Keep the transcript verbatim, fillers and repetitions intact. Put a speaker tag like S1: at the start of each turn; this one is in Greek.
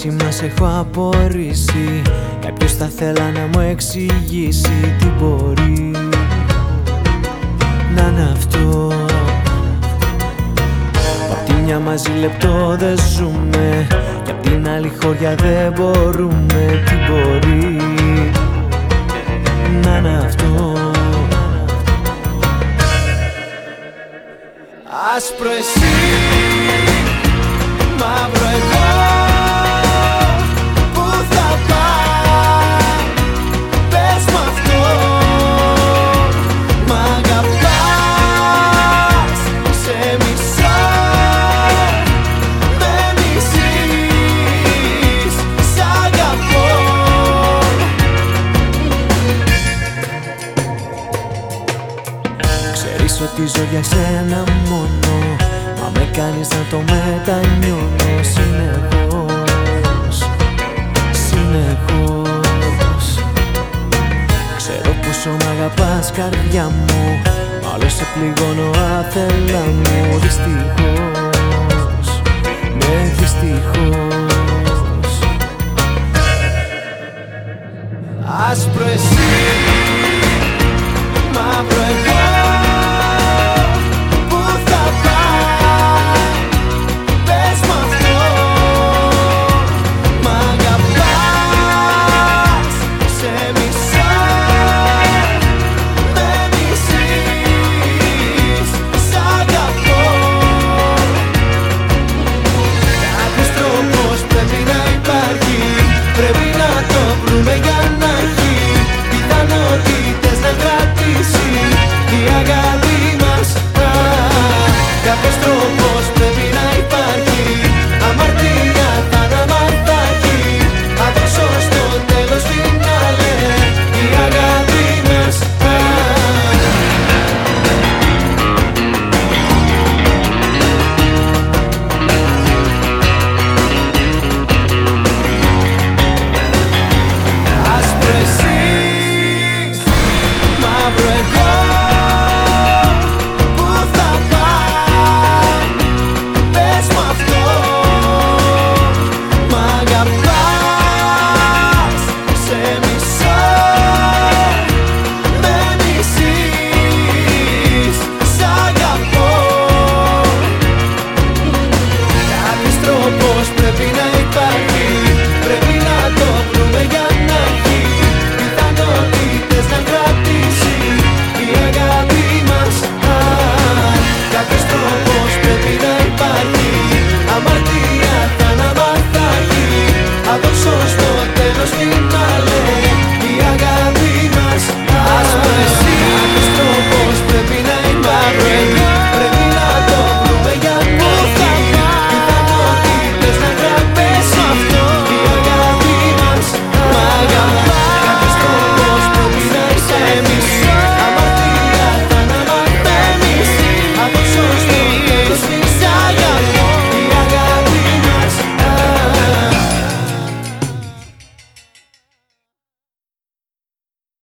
S1: σχέση μας έχω απορρίσει. Κάποιος θα θέλα να μου εξηγήσει τι μπορεί να είναι αυτό. Απ' τη μια μαζί λεπτό δεν ζούμε, κι απ' την άλλη χώρια δεν μπορούμε. Τι μπορεί να είναι αυτό. Άσπρο εσύ, μαύρο εγώ. Πού θα πάω, πες μ' αυτό. Μ' αγαπάς, σε μισώ. Με μισείς, σ' αγαπώ. Ξέρεις ότι ζω για σένα μόνο, μα με κάνεις να το μετανιώνω. Συνεχώς, συνεχώς. Ξέρω πόσο μ' αγαπάς καρδιά μου, μα όλο σε πληγώνω άθελα μου. Δυστυχώς, ναι δυστυχώς. Άσπρο εσύ, μαύρο εγώ. Κάποιος τρόπος πρέπει να υπάρχει. Αμαρτία θα αναμαρτάκι. Αδώσω στο τέλος φινάλε η αγάπη μας. Άσπρο εσύ, μαύρο εγώ. Αμαρτία θα αναμαρτάκι. Αδώσω στο τέλος φινάλε.